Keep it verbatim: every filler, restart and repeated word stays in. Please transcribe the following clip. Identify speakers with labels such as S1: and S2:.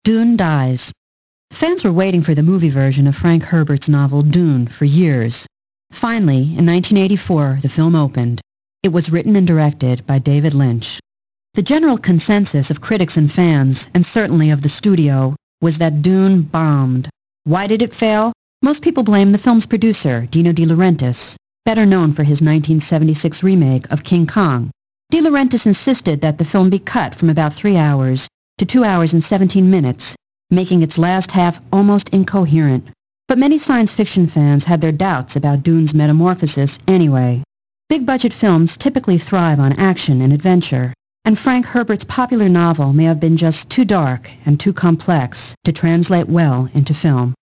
S1: Dune dies. Fans were waiting for the movie version of Frank Herbert's novel Dune for years. Finally, in nineteen eighty-four, the film opened. It was written and directed by David Lynch. The general consensus of critics and fans, and certainly of the studio, was that Dune bombed. Why did it fail? Most people blame the film's producer, Dino De Laurentiis, better known for his nineteen seventy-six remake of King Kong. De Laurentiis insisted that the film be cut from about three hours to two hours and seventeen minutes, making its last half almost incoherent. But many science fiction fans had their doubts about Dune's metamorphosis anyway. Big-budget films typically thrive on action and adventure, and Frank Herbert's popular novel may have been just too dark and too complex to translate well into film.